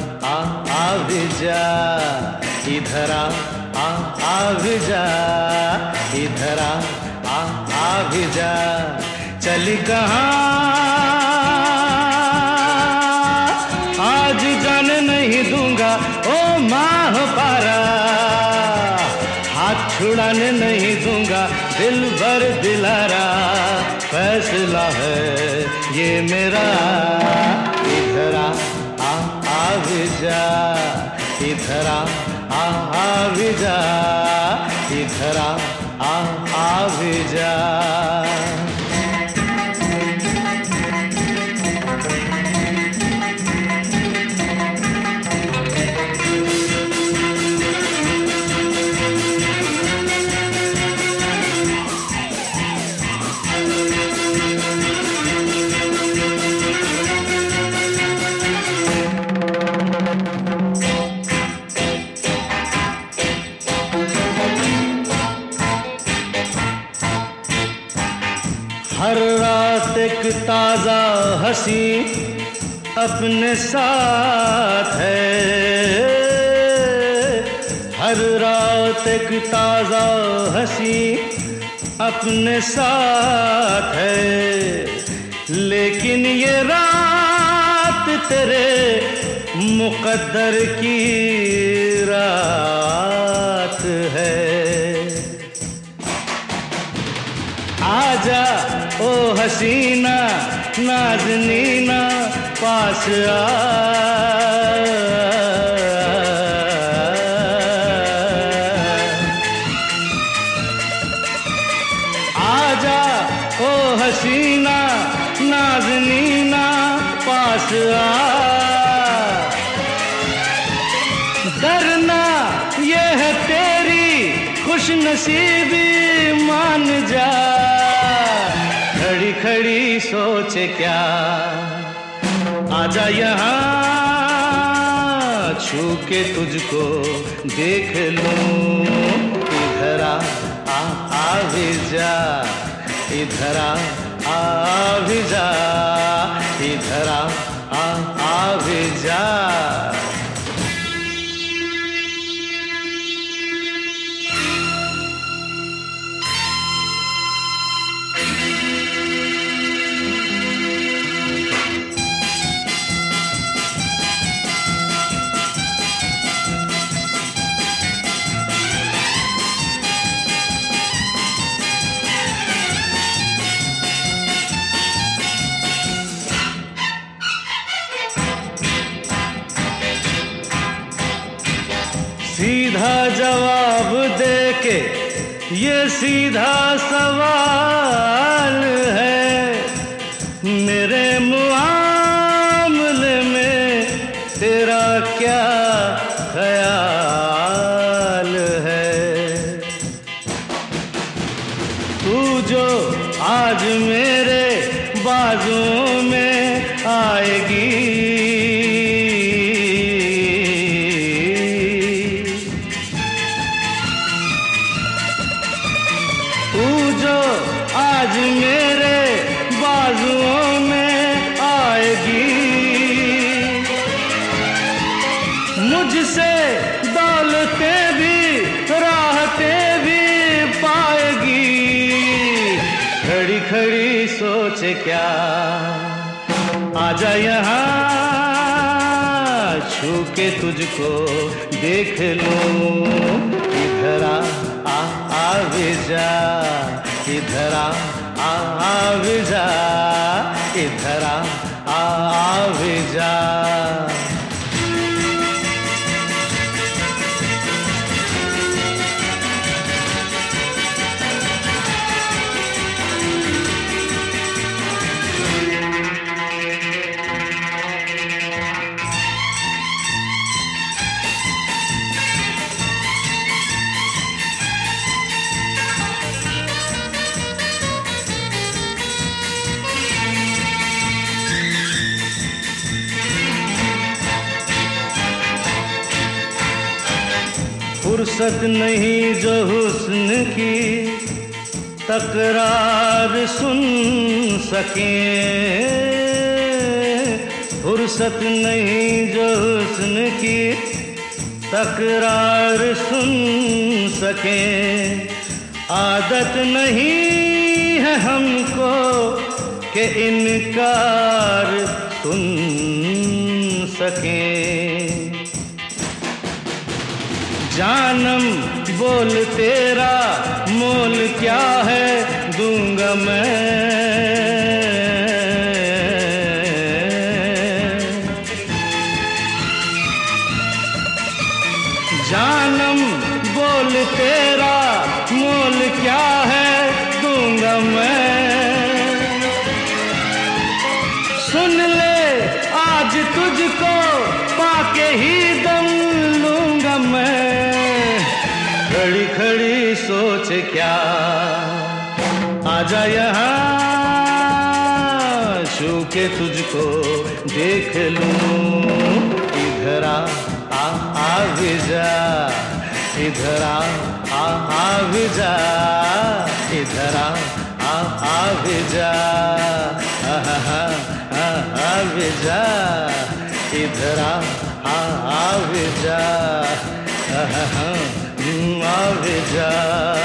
आ भी जा, इधर आ भी जा, इधर आ भी जा। चली कहाँ आज जाने नहीं दूंगा ओ माह पारा, हाथ छुड़ाने नहीं दूंगा दिल भर दिलारा। फैसला है ये मेरा, इधर आ भी जा, इधर आ भी जा, इधर आ भी जा। हर रात एक ताजा हंसी अपने साथ है, हर रात एक ताजा हंसी अपने साथ है। लेकिन ये रात तेरे मुकद्दर की रात है। आजा ओ हसीना नाज़नीना पास आ, आजा ओ हसीना नाज़नीना पास आ। डरना ये है तेरी खुशनसीबी मान जा, खड़ी खड़ी सोचे क्या आजा यहाँ छू के तुझको देख लूं। इधर आ भी जा, इधर आ भी जा, इधर आ भी जा। सीधा जवाब दे के ये सीधा सवाल है, मेरे मुआमले में तेरा क्या ख्याल है। तू जो आज मेरे बाजुओं में आएगी, तू जो आज मेरे बाजुओं में आएगी, मुझसे दौलतें भी राहतें भी पाएगी। खड़ी खड़ी सोचे क्या आजा यहाँ छू के तुझको देख लूं। इधर आ भी जा, इधर आ भी जा, इधर आ भी जा। फुर्सत नहीं जो हुस्न की तकरार सुन सके, फुर्सत नहीं जो हुस्न की तकरार सुन सके, आदत नहीं है हमको कि इनकार सुन सके। जानम बोल तेरा मोल क्या है दूंगा मैं, जानम बोल तेरा मोल क्या है दूंगा मैं। सुन ले आज तुझको पाके ही दम लूंगा मैं। खड़ी खड़ी सोच क्या आजा यहाँ छू के तुझको देख लूं। इधर आ भी जा, इधर आ भी जा, इधर आ भी जा, आ भी जा, इधर आ भी जा, आ भी जा।